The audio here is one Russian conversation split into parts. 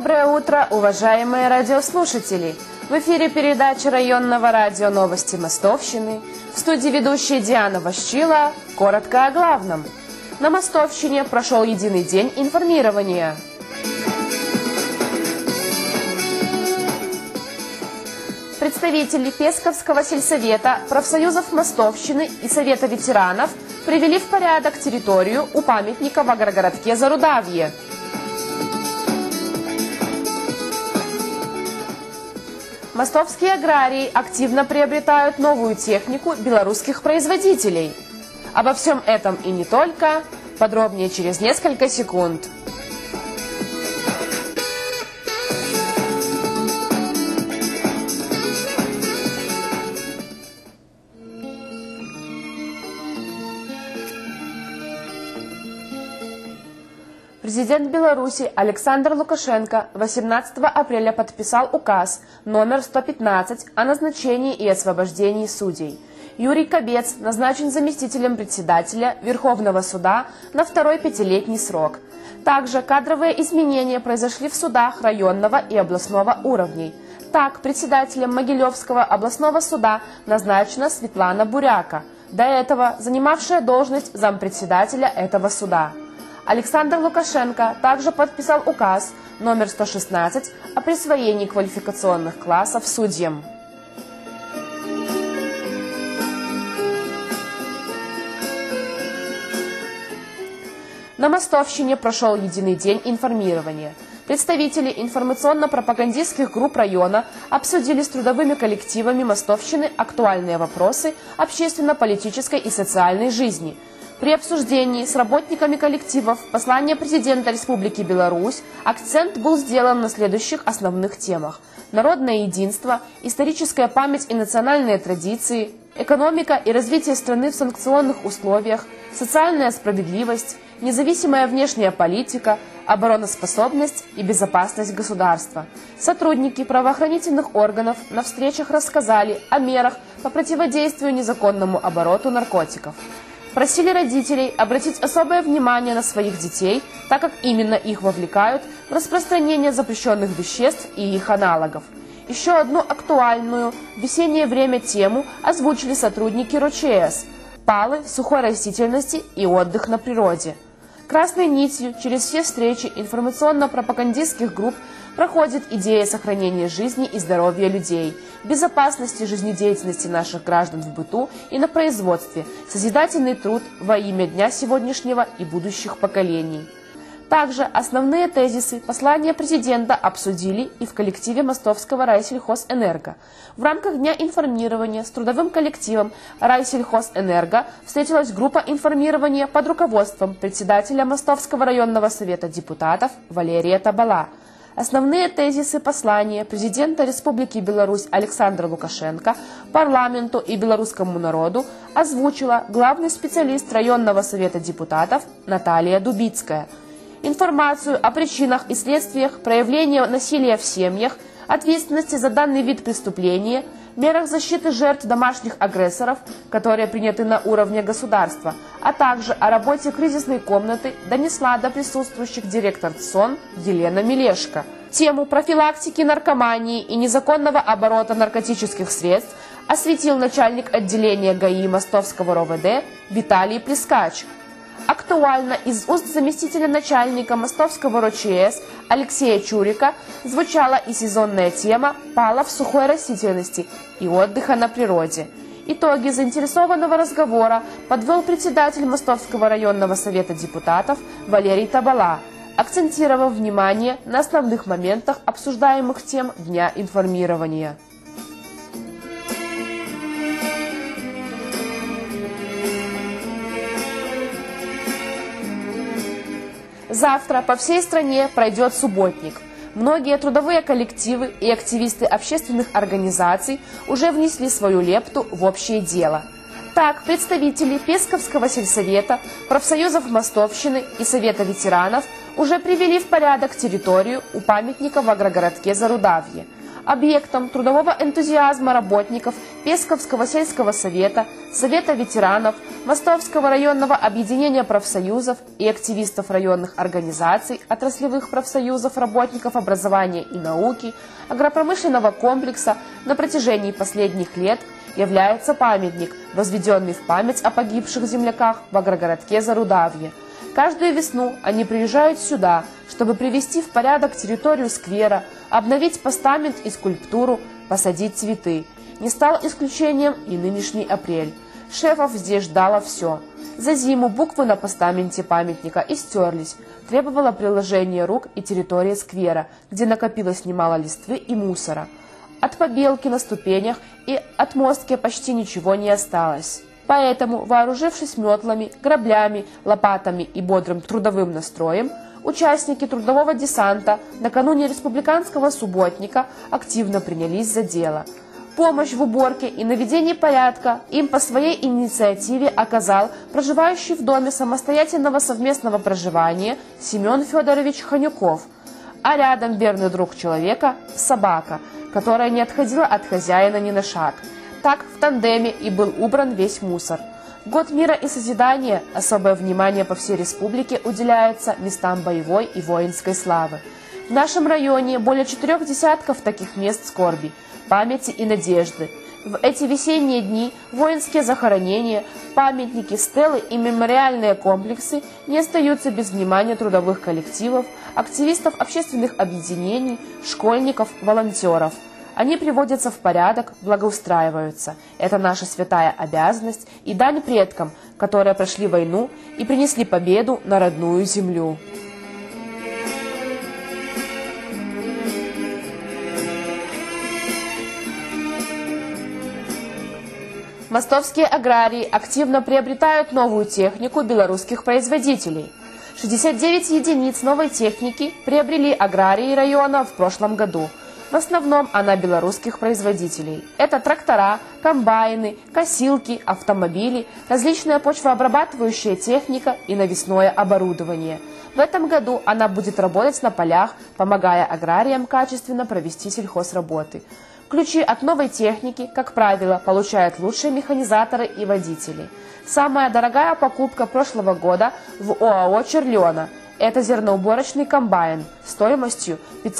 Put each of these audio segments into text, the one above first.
Доброе утро, уважаемые радиослушатели! В эфире передача районного радио «Новости Мостовщины». В студии ведущая Диана Ващила. Коротко о главном. На Мостовщине прошел единый день информирования. Представители Песковского сельсовета, профсоюзов Мостовщины и Совета ветеранов привели в порядок территорию у памятника в агрогородке Зарудавье. Мостовские аграрии активно приобретают новую технику белорусских производителей. Обо всем этом и не только. Подробнее через несколько секунд. Президент Беларуси Александр Лукашенко 18 апреля подписал указ номер 115 о назначении и освобождении судей. Юрий Кобец назначен заместителем председателя Верховного суда на второй пятилетний срок. Также кадровые изменения произошли в судах районного и областного уровней. Так, председателем Могилевского областного суда назначена Светлана Буряка, до этого занимавшая должность зампредседателя этого суда. Александр Лукашенко также подписал указ номер 116 о присвоении квалификационных классов судьям. На Мостовщине прошел единый день информирования. Представители информационно-пропагандистских групп района обсудили с трудовыми коллективами Мостовщины актуальные вопросы общественно-политической и социальной жизни. При обсуждении с работниками коллективов послания президента Республики Беларусь акцент был сделан на следующих основных темах: народное единство, историческая память и национальные традиции, экономика и развитие страны в санкционных условиях, социальная справедливость, независимая внешняя политика, обороноспособность и безопасность государства. Сотрудники правоохранительных органов на встречах рассказали о мерах по противодействию незаконному обороту наркотиков. Просили родителей обратить особое внимание на своих детей, так как именно их вовлекают в распространение запрещенных веществ и их аналогов. Еще одну актуальную в весеннее время тему озвучили сотрудники РОЧС – палы, сухой растительности и отдых на природе. Красной нитью через все встречи информационно-пропагандистских групп проходит идея сохранения жизни и здоровья людей, безопасности жизнедеятельности наших граждан в быту и на производстве, созидательный труд во имя дня сегодняшнего и будущих поколений. Также основные тезисы послания президента обсудили и в коллективе Мостовского райсельхозэнерго. В рамках дня информирования с трудовым коллективом райсельхозэнерго встретилась группа информирования под руководством председателя Мостовского районного совета депутатов Валерия Табала. Основные тезисы послания президента Республики Беларусь Александра Лукашенко парламенту и белорусскому народу озвучила главный специалист районного совета депутатов Наталья Дубицкая. Информацию о причинах и следствиях проявления насилия в семьях, ответственности за данный вид преступления, мерах защиты жертв домашних агрессоров, которые приняты на уровне государства, а также о работе кризисной комнаты донесла до присутствующих директор ЦОН Елена Мелешко. Тему профилактики наркомании и незаконного оборота наркотических средств осветил начальник отделения ГАИ Мостовского РОВД Виталий Плескач. Актуально из уст заместителя начальника Мостовского РОЧС Алексея Чурика звучала и сезонная тема палов сухой растительности и отдыха на природе. Итоги заинтересованного разговора подвел председатель Мостовского районного совета депутатов Валерий Табала, акцентировав внимание на основных моментах обсуждаемых тем дня информирования. Завтра по всей стране пройдет субботник. Многие трудовые коллективы и активисты общественных организаций уже внесли свою лепту в общее дело. Так, представители Песковского сельсовета, профсоюзов Мостовщины и Совета ветеранов уже привели в порядок территорию у памятника в агрогородке Зарудавье. Объектом трудового энтузиазма работников Песковского сельского совета, Совета ветеранов, Мостовского районного объединения профсоюзов и активистов районных организаций, отраслевых профсоюзов работников образования и науки, агропромышленного комплекса на протяжении последних лет является памятник, возведенный в память о погибших земляках в агрогородке Зарудавье. Каждую весну они приезжают сюда, чтобы привести в порядок территорию сквера, обновить постамент и скульптуру, посадить цветы. Не стал исключением и нынешний апрель. Шефов здесь ждало все. За зиму буквы на постаменте памятника истерлись. Требовало приложения рук и территория сквера, где накопилось немало листвы и мусора. От побелки на ступенях и отмостки почти ничего не осталось. Поэтому, вооружившись метлами, граблями, лопатами и бодрым трудовым настроем, участники трудового десанта накануне республиканского субботника активно принялись за дело. Помощь в уборке и наведении порядка им по своей инициативе оказал проживающий в доме самостоятельного совместного проживания Семен Федорович Ханюков, а рядом верный друг человека – собака, которая не отходила от хозяина ни на шаг. Так в тандеме и был убран весь мусор. В год мира и созидания особое внимание по всей республике уделяется местам боевой и воинской славы. В нашем районе более 4 десятков таких мест скорби, памяти и надежды. В эти весенние дни воинские захоронения, памятники, стелы и мемориальные комплексы не остаются без внимания трудовых коллективов, активистов общественных объединений, школьников, волонтеров. Они приводятся в порядок, благоустраиваются. Это наша святая обязанность и дань предкам, которые прошли войну и принесли победу на родную землю. Мостовские аграрии активно приобретают новую технику белорусских производителей. 69 единиц новой техники приобрели аграрии района в прошлом году. В основном она белорусских производителей. Это трактора, комбайны, косилки, автомобили, различная почвообрабатывающая техника и навесное оборудование. В этом году она будет работать на полях, помогая аграриям качественно провести сельхозработы. Ключи от новой техники, как правило, получают лучшие механизаторы и водители. Самая дорогая покупка прошлого года в ОАО «Черлена» – это зерноуборочный комбайн стоимостью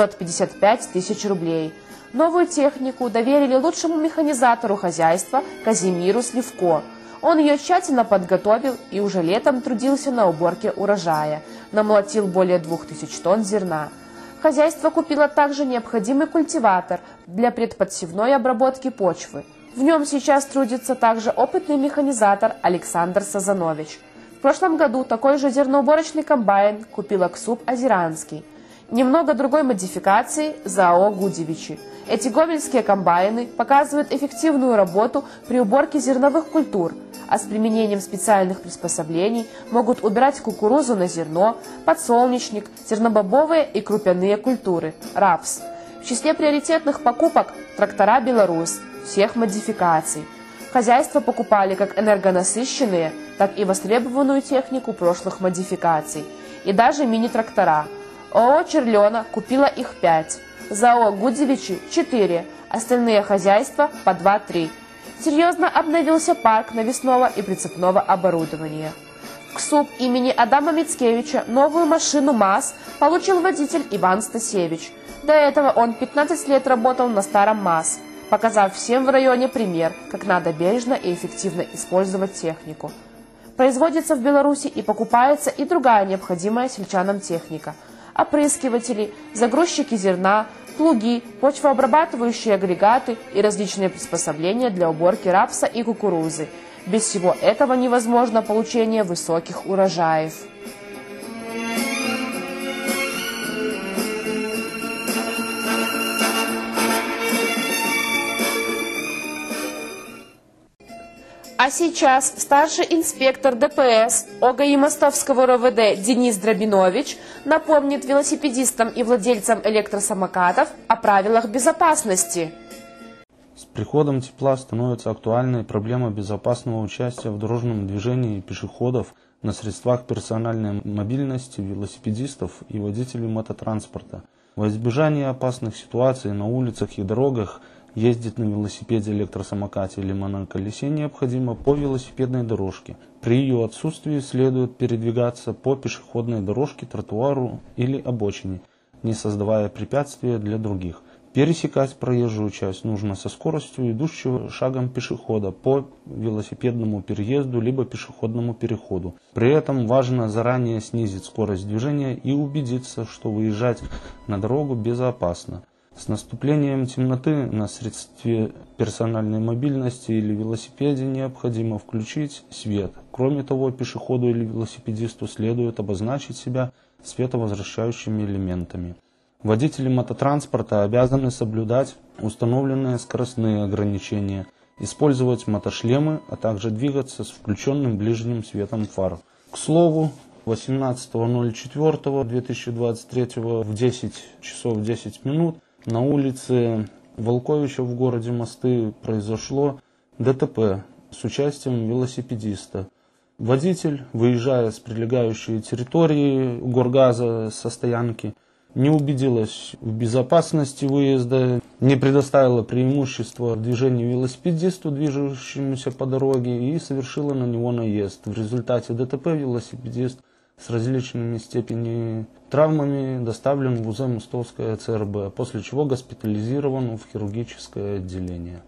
555 тысяч рублей. Новую технику доверили лучшему механизатору хозяйства Казимиру Сливко. Он ее тщательно подготовил и уже летом трудился на уборке урожая, намолотил более 2000 тонн зерна. Хозяйство купило также необходимый культиватор для предпосевной обработки почвы. В нем сейчас трудится также опытный механизатор Александр Сазанович. В прошлом году такой же зерноуборочный комбайн купил Аксуб Озеранский. Немного другой модификации ЗАО «Гудевичи». Эти гомельские комбайны показывают эффективную работу при уборке зерновых культур, а с применением специальных приспособлений могут убирать кукурузу на зерно, подсолнечник, зернобобовые и крупяные культуры, рапс. В числе приоритетных покупок трактора «Беларусь» всех модификаций. Хозяйства покупали как энергонасыщенные, так и востребованную технику прошлых модификаций, и даже мини-трактора. ОАО «Черлена» купила их 5, ЗАО «Гудевичи» 4, остальные хозяйства по 2-3. Серьезно обновился парк навесного и прицепного оборудования. В КСУБ имени Адама Мицкевича новую машину МАЗ получил водитель Иван Стасевич. До этого он 15 лет работал на старом МАЗ, показав всем в районе пример, как надо бережно и эффективно использовать технику. Производится в Беларуси и покупается и другая необходимая сельчанам техника. Опрыскиватели, загрузчики зерна, плуги, почвообрабатывающие агрегаты и различные приспособления для уборки рапса и кукурузы. Без всего этого невозможно получение высоких урожаев. А сейчас старший инспектор ДПС ОГАИ Мостовского РОВД Денис Дробинович напомнит велосипедистам и владельцам электросамокатов о правилах безопасности. С приходом тепла становится актуальной проблема безопасного участия в дорожном движении пешеходов на средствах персональной мобильности, велосипедистов и водителей мототранспорта. Во избежание опасных ситуаций на улицах и дорогах ездить на велосипеде, электросамокате или моноколесе необходимо по велосипедной дорожке. При ее отсутствии следует передвигаться по пешеходной дорожке, тротуару или обочине, не создавая препятствия для других. Пересекать проезжую часть нужно со скоростью идущего шагом пешехода по велосипедному переезду либо пешеходному переходу. При этом важно заранее снизить скорость движения и убедиться, что выезжать на дорогу безопасно. С наступлением темноты на средстве персональной мобильности или велосипеде необходимо включить свет. Кроме того, пешеходу или велосипедисту следует обозначить себя световозвращающими элементами. Водители мототранспорта обязаны соблюдать установленные скоростные ограничения, использовать мотошлемы, а также двигаться с включенным ближним светом фар. К слову, 18.04.2023 в 10 часов 10 минут на улице Волковича в городе Мосты произошло ДТП с участием велосипедиста. Водитель, выезжая с прилегающей территории Горгаза со стоянки, не убедилась в безопасности выезда, не предоставила преимущества в движении велосипедисту, движущемуся по дороге, и совершила на него наезд. В результате ДТП велосипедист с различными степенями травмами доставлен в УЗ Мостовское ЦРБ, после чего госпитализирован в хирургическое отделение.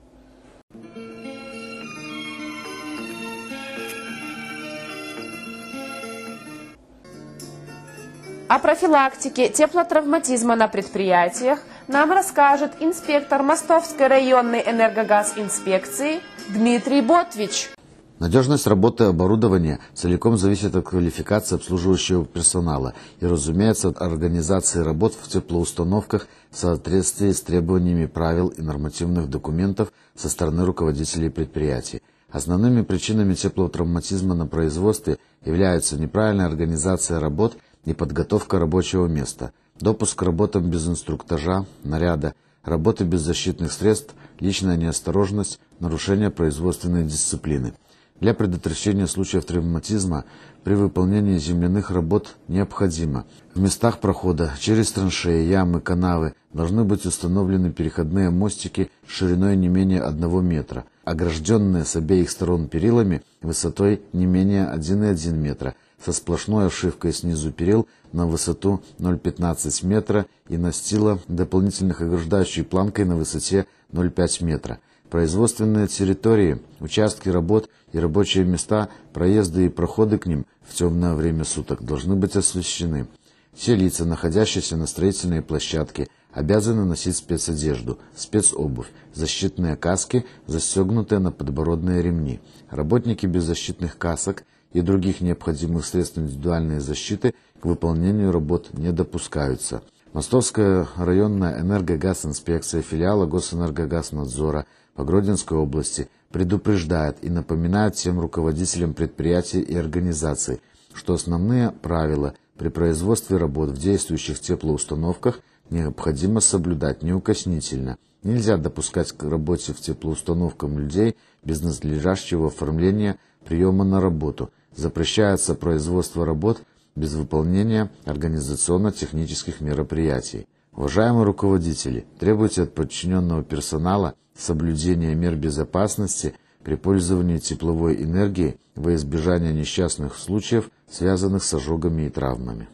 О профилактике теплотравматизма на предприятиях нам расскажет инспектор Мостовской районной энергогаз-инспекции Дмитрий Ботвич. Надежность работы оборудования целиком зависит от квалификации обслуживающего персонала и, разумеется, от организации работ в теплоустановках в соответствии с требованиями правил и нормативных документов со стороны руководителей предприятий. Основными причинами теплотравматизма на производстве являются неправильная организация работ и подготовка рабочего места, допуск к работам без инструктажа, наряда, работы без защитных средств, личная неосторожность, нарушение производственной дисциплины. Для предотвращения случаев травматизма при выполнении земляных работ необходимо: в местах прохода через траншеи, ямы, канавы должны быть установлены переходные мостики шириной не менее 1 метра, огражденные с обеих сторон перилами высотой не менее 1,1 метра, со сплошной обшивкой снизу перил на высоту 0,15 метра и настила дополнительных ограждающей планкой на высоте 0,5 метра. Производственные территории, участки работ и рабочие места, проезды и проходы к ним в темное время суток должны быть освещены. Все лица, находящиеся на строительной площадке, обязаны носить спецодежду, спецобувь, защитные каски, застегнутые на подбородные ремни. Работники без защитных касок и других необходимых средств индивидуальной защиты к выполнению работ не допускаются. Мостовская районная энергогаз-инспекция филиала Госэнергогазнадзора по Гродненской области предупреждает и напоминает всем руководителям предприятий и организаций, что основные правила при производстве работ в действующих теплоустановках необходимо соблюдать неукоснительно. Нельзя допускать к работе в теплоустановках людей без надлежащего оформления приема на работу. Запрещается производство работ без выполнения организационно-технических мероприятий. Уважаемые руководители, требуйте от подчиненного персонала соблюдения мер безопасности при пользовании тепловой энергией во избежание несчастных случаев, связанных с ожогами и травмами.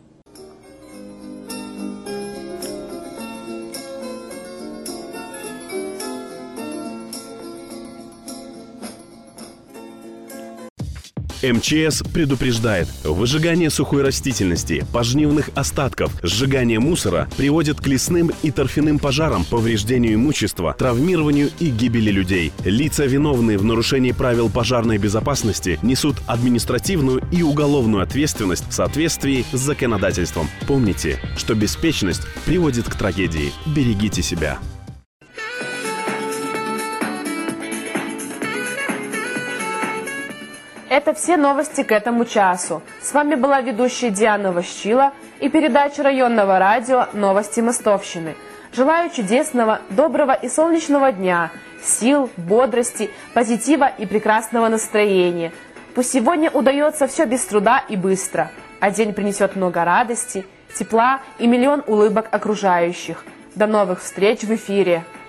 МЧС предупреждает: выжигание сухой растительности, пожнивных остатков, сжигание мусора приводит к лесным и торфяным пожарам, повреждению имущества, травмированию и гибели людей. Лица, виновные в нарушении правил пожарной безопасности, несут административную и уголовную ответственность в соответствии с законодательством. Помните, что беспечность приводит к трагедии. Берегите себя. Это все новости к этому часу. С вами была ведущая Диана Ващила и передача районного радио «Новости Мостовщины». Желаю чудесного, доброго и солнечного дня, сил, бодрости, позитива и прекрасного настроения. Пусть сегодня удается все без труда и быстро, а день принесет много радости тепла и миллион улыбок окружающих. До новых встреч в эфире!